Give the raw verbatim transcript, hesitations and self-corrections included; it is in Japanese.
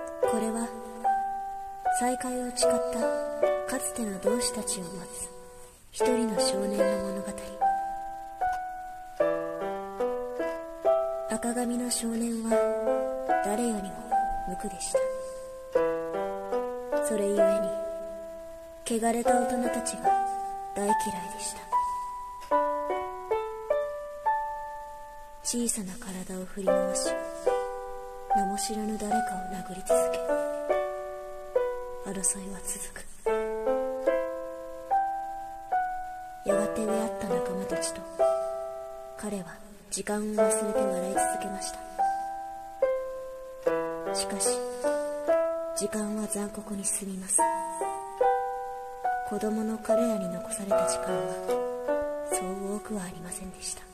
これは再会を誓ったかつての同志たちを待つ一人の少年の物語。赤髪の少年は誰よりも無垢でした。それゆえに汚れた大人たちが大嫌いでした。小さな体を振り回し、名も知らぬ誰かを殴り続け、争いは続く。やがて出会った仲間たちと彼は時間を忘れて笑い続けました。しかし時間は残酷に過ぎます。子供の彼らに残された時間はそう多くはありませんでした。